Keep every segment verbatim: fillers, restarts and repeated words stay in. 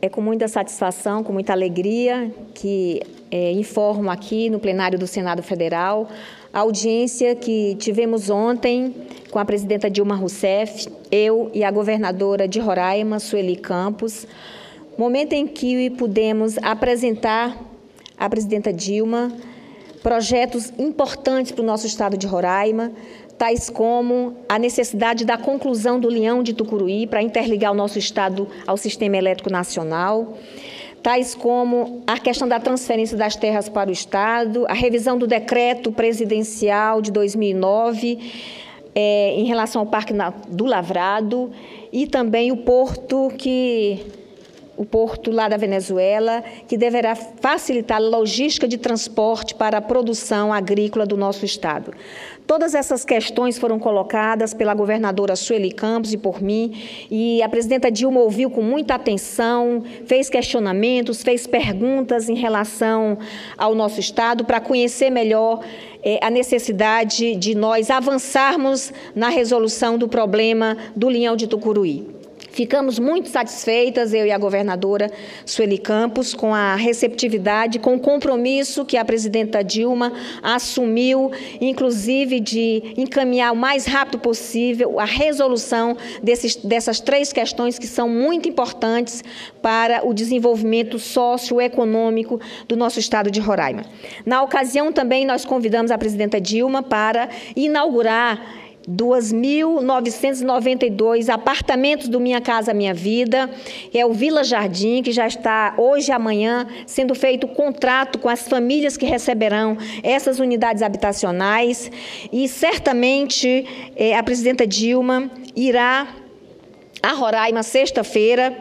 É com muita satisfação, com muita alegria que é, informo aqui no plenário do Senado Federal a audiência que tivemos ontem com a presidenta Dilma Rousseff, eu e a governadora de Roraima, Sueli Campos, momento em que pudemos apresentar à presidenta Dilma projetos importantes para o nosso estado de Roraima, tais como a necessidade da conclusão do Leão de Tucuruí para interligar o nosso estado ao sistema elétrico nacional, tais como a questão da transferência das terras para o estado, a revisão do decreto presidencial de dois mil e nove, é, em relação ao Parque do Lavrado, e também o porto que... o porto lá da Venezuela, que deverá facilitar a logística de transporte para a produção agrícola do nosso estado. Todas essas questões foram colocadas pela governadora Sueli Campos e por mim, e a presidenta Dilma ouviu com muita atenção, fez questionamentos, fez perguntas em relação ao nosso estado para conhecer melhor eh, a necessidade de nós avançarmos na resolução do problema do Leão de Tucuruí. Ficamos muito satisfeitas, eu e a governadora Sueli Campos, com a receptividade, com o compromisso que a presidenta Dilma assumiu, inclusive de encaminhar o mais rápido possível a resolução desses, dessas três questões que são muito importantes para o desenvolvimento socioeconômico do nosso estado de Roraima. Na ocasião, também, nós convidamos a presidenta Dilma para inaugurar dois mil novecentos e noventa e dois apartamentos do Minha Casa Minha Vida, é o Vila Jardim, que já está hoje e amanhã sendo feito contrato com as famílias que receberão essas unidades habitacionais, e certamente é, a presidenta Dilma irá a Roraima sexta-feira,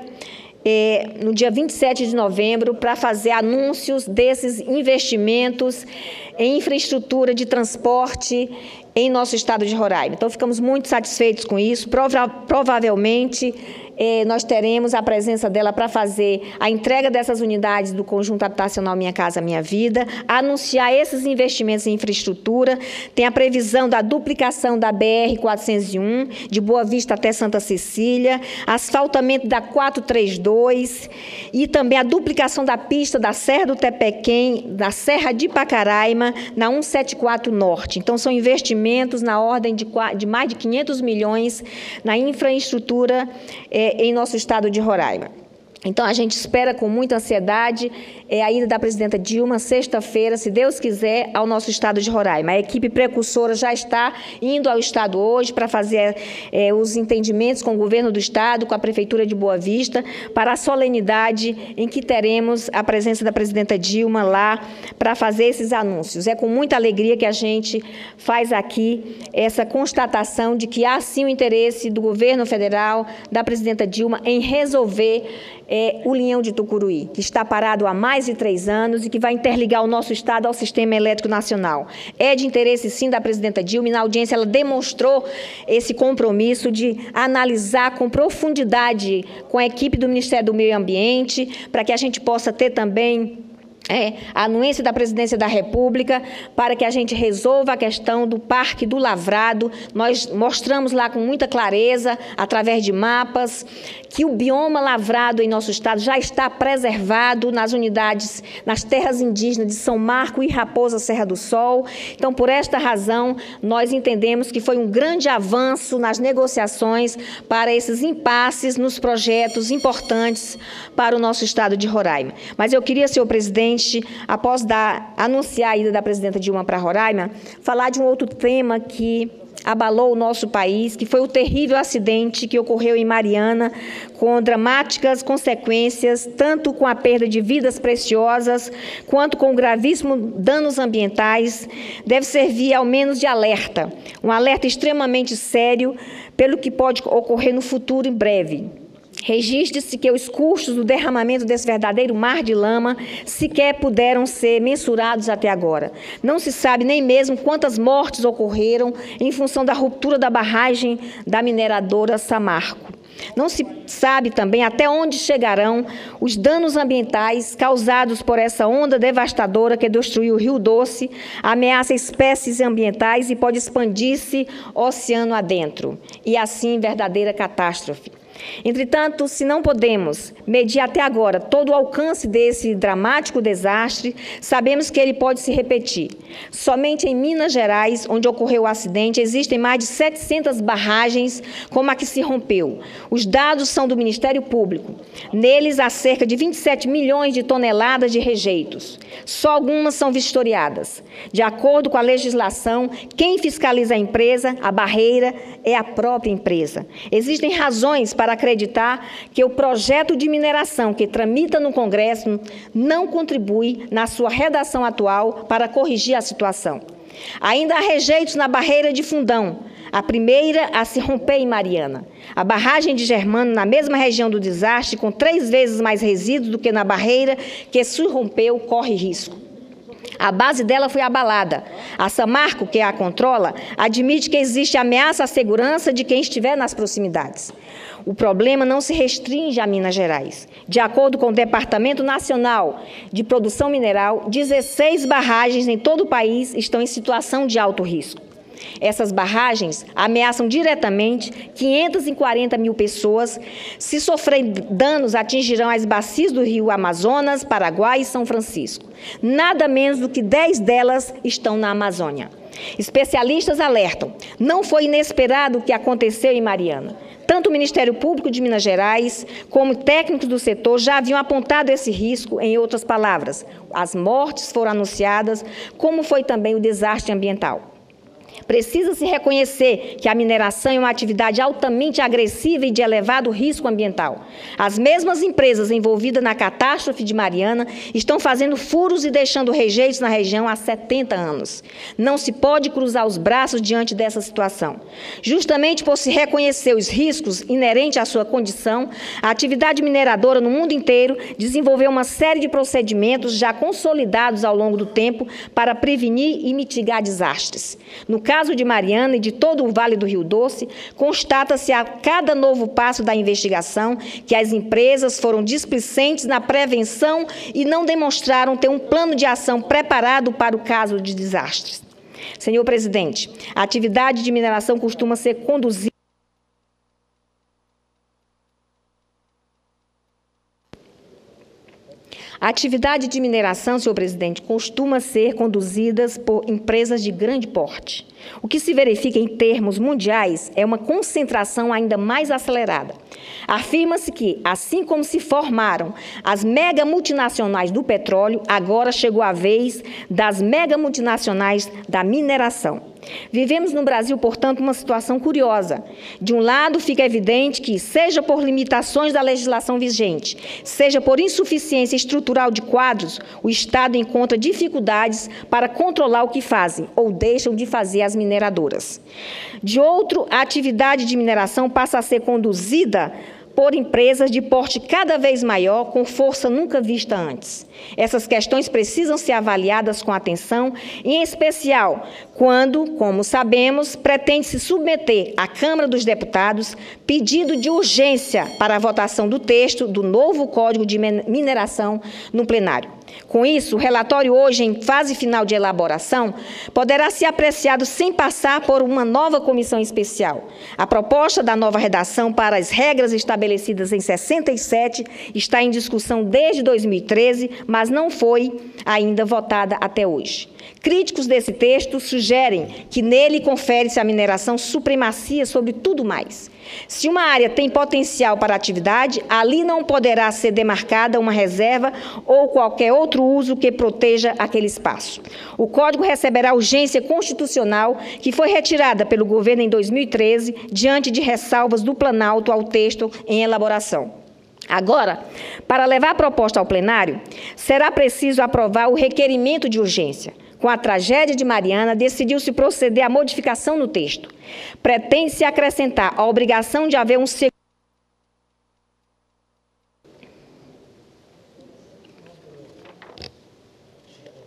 É, no dia vinte e sete de novembro, para fazer anúncios desses investimentos em infraestrutura de transporte em nosso estado de Roraima. Então, ficamos muito satisfeitos com isso. Prova provavelmente, eh, nós teremos a presença dela para fazer a entrega dessas unidades do Conjunto Habitacional Minha Casa Minha Vida, anunciar esses investimentos em infraestrutura, tem a previsão da duplicação da B R quatrocentos e um, de Boa Vista até Santa Cecília, asfaltamento da quatrocentos e trinta e dois e também a duplicação da pista da Serra do Tepequém, da Serra de Pacaraima, na cento e setenta e quatro Norte. Então, são investimentos na ordem de, de mais de quinhentos milhões na infraestrutura eh, em nosso estado de Roraima. Então, a gente espera com muita ansiedade é, a ida da presidenta Dilma, sexta-feira, se Deus quiser, ao nosso estado de Roraima. A equipe precursora já está indo ao estado hoje para fazer é, os entendimentos com o governo do estado, com a prefeitura de Boa Vista, para a solenidade em que teremos a presença da presidenta Dilma lá para fazer esses anúncios. É com muita alegria que a gente faz aqui essa constatação de que há sim o interesse do governo federal, da presidenta Dilma, em resolver É, o Leão de Tucuruí, que está parado há mais de três anos e que vai interligar o nosso estado ao sistema elétrico nacional. É de interesse, sim, da presidenta Dilma, e na audiência ela demonstrou esse compromisso de analisar com profundidade com a equipe do Ministério do Meio Ambiente, para que a gente possa ter também É, a anuência da Presidência da República para que a gente resolva a questão do Parque do Lavrado. Nós mostramos lá com muita clareza, através de mapas, que o bioma lavrado em nosso estado já está preservado nas unidades, nas terras indígenas de São Marco e Raposa Serra do Sol. Então, por esta razão, nós entendemos que foi um grande avanço nas negociações para esses impasses nos projetos importantes para o nosso estado de Roraima. Mas eu queria, senhor presidente, após dar, anunciar a ida da presidenta Dilma para Roraima, falar de um outro tema que abalou o nosso país, que foi o terrível acidente que ocorreu em Mariana, com dramáticas consequências, tanto com a perda de vidas preciosas, quanto com gravíssimos danos ambientais. Deve servir ao menos de alerta, um alerta extremamente sério pelo que pode ocorrer no futuro em breve. Registre-se que os custos do derramamento desse verdadeiro mar de lama sequer puderam ser mensurados até agora. Não se sabe nem mesmo quantas mortes ocorreram em função da ruptura da barragem da mineradora Samarco. Não se sabe também até onde chegarão os danos ambientais causados por essa onda devastadora que destruiu o Rio Doce, ameaça espécies ambientais e pode expandir-se oceano adentro. E assim, verdadeira catástrofe. Entretanto, se não podemos medir até agora todo o alcance desse dramático desastre, sabemos que ele pode se repetir. Somente em Minas Gerais, onde ocorreu o acidente, existem mais de setecentas barragens como a que se rompeu. Os dados são do Ministério Público. Neles há cerca de vinte e sete milhões de toneladas de rejeitos. Só algumas são vistoriadas. De acordo com a legislação, quem fiscaliza a empresa, a barreira, é a própria empresa. Existem razões para acreditar que o projeto de mineração que tramita no Congresso não contribui na sua redação atual para corrigir a situação. Ainda há rejeitos na barreira de Fundão, a primeira a se romper em Mariana. A barragem de Germano, na mesma região do desastre, com três vezes mais resíduos do que na barreira que se rompeu, corre risco. A base dela foi abalada. A Samarco, que a controla, admite que existe ameaça à segurança de quem estiver nas proximidades. O problema não se restringe a Minas Gerais. De acordo com o Departamento Nacional de Produção Mineral, dezesseis barragens em todo o país estão em situação de alto risco. Essas barragens ameaçam diretamente quinhentas e quarenta mil pessoas. Se sofrerem danos, atingirão as bacias do rio Amazonas, Paraguai e São Francisco. Nada menos do que dez delas estão na Amazônia. Especialistas alertam, não foi inesperado o que aconteceu em Mariana. Tanto o Ministério Público de Minas Gerais, como técnicos do setor já haviam apontado esse risco. Em outras palavras, as mortes foram anunciadas, como foi também o desastre ambiental. Precisa-se reconhecer que a mineração é uma atividade altamente agressiva e de elevado risco ambiental. As mesmas empresas envolvidas na catástrofe de Mariana estão fazendo furos e deixando rejeitos na região há setenta anos. Não se pode cruzar os braços diante dessa situação. Justamente por se reconhecer os riscos inerentes à sua condição, a atividade mineradora no mundo inteiro desenvolveu uma série de procedimentos já consolidados ao longo do tempo para prevenir e mitigar desastres. No caso de Mariana e de todo o Vale do Rio Doce, constata-se a cada novo passo da investigação que as empresas foram displicentes na prevenção e não demonstraram ter um plano de ação preparado para o caso de desastres. Senhor presidente, a atividade de mineração costuma ser conduzida A atividade de mineração, senhor presidente, costuma ser conduzida por empresas de grande porte. O que se verifica em termos mundiais é uma concentração ainda mais acelerada. Afirma-se que, assim como se formaram as mega multinacionais do petróleo, agora chegou a vez das mega multinacionais da mineração. Vivemos no Brasil, portanto, uma situação curiosa. De um lado, fica evidente que, seja por limitações da legislação vigente, seja por insuficiência estrutural de quadros, o Estado encontra dificuldades para controlar o que fazem ou deixam de fazer as mineradoras. De outro, a atividade de mineração passa a ser conduzida por empresas de porte cada vez maior, com força nunca vista antes. Essas questões precisam ser avaliadas com atenção, em especial quando, como sabemos, pretende se submeter à Câmara dos Deputados pedido de urgência para a votação do texto do novo Código de Mineração no plenário. Com isso, o relatório hoje em fase final de elaboração poderá ser apreciado sem passar por uma nova comissão especial. A proposta da nova redação para as regras estabelecidas em sessenta e sete está em discussão desde dois mil e treze, mas não foi ainda votada até hoje. Críticos desse texto sugerem que nele confere-se à mineração supremacia sobre tudo mais. Se uma área tem potencial para atividade, ali não poderá ser demarcada uma reserva ou qualquer outro uso que proteja aquele espaço. O Código receberá urgência constitucional, que foi retirada pelo governo em dois mil e treze, diante de ressalvas do Planalto ao texto em elaboração. Agora, para levar a proposta ao plenário, será preciso aprovar o requerimento de urgência. Com a tragédia de Mariana, decidiu-se proceder à modificação no texto. Pretende-se acrescentar a obrigação de haver um seguro.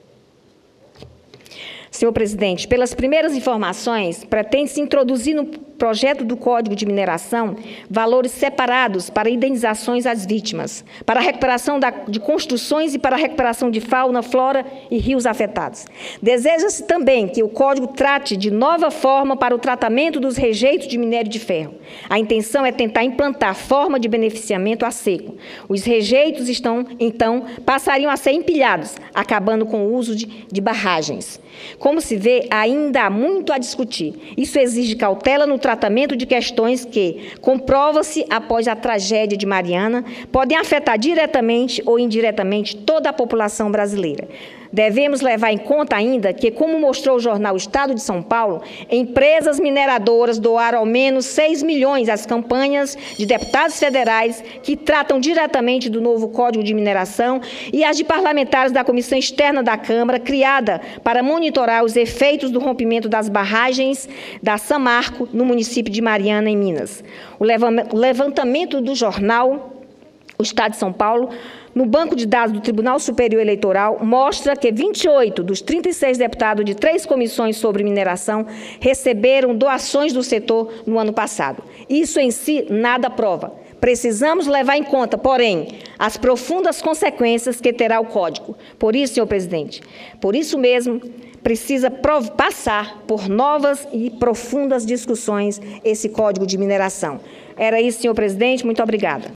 Senhor presidente, pelas primeiras informações, pretende-se introduzir no projeto do Código de Mineração valores separados para indenizações às vítimas, para a recuperação da, de construções e para a recuperação de fauna, flora e rios afetados. Deseja-se também que o Código trate de nova forma para o tratamento dos rejeitos de minério de ferro. A intenção é tentar implantar forma de beneficiamento a seco. Os rejeitos estão, então, passariam a ser empilhados, acabando com o uso de, de barragens. Como se vê, ainda há muito a discutir. Isso exige cautela no tratamento de questões que, comprova-se após a tragédia de Mariana, podem afetar diretamente ou indiretamente toda a população brasileira. Devemos levar em conta ainda que, como mostrou o jornal Estado de São Paulo, empresas mineradoras doaram ao menos seis milhões às campanhas de deputados federais que tratam diretamente do novo Código de Mineração e às de parlamentares da Comissão Externa da Câmara, criada para monitorar os efeitos do rompimento das barragens da Samarco, no município de Mariana, em Minas. O levantamento do jornal O Estado de São Paulo, no banco de dados do Tribunal Superior Eleitoral, mostra que vinte e oito dos trinta e seis deputados de três comissões sobre mineração receberam doações do setor no ano passado. Isso em si nada prova. Precisamos levar em conta, porém, as profundas consequências que terá o Código. Por isso, senhor presidente, por isso mesmo, precisa passar por novas e profundas discussões esse Código de Mineração. Era isso, senhor presidente. Muito obrigada.